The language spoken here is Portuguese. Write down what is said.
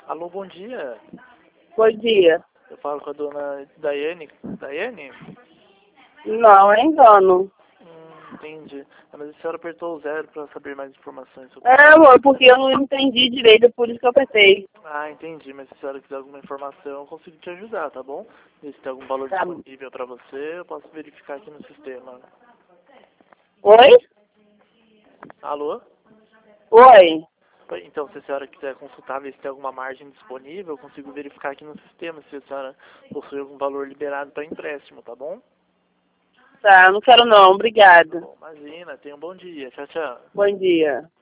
Alô, bom dia. Bom dia. Eu falo com a dona Daiane. Daiane? Não, é engano. Entendi. Mas a senhora apertou o 0 para saber mais informações sobre... É, amor, porque eu não entendi direito, por isso que eu apertei. Ah, entendi. Mas se a senhora quiser alguma informação, eu consigo te ajudar, tá bom? E se tem algum valor Tá. disponível para você, eu posso verificar aqui no sistema. Oi? Alô? Oi? Então, se a senhora quiser consultar, ver se tem alguma margem disponível, eu consigo verificar aqui no sistema se a senhora possui algum valor liberado para empréstimo, tá bom? Tá, não quero não, Tá obrigada. bom, imagina. Tenha um bom dia. Tchau, tchau. Bom dia.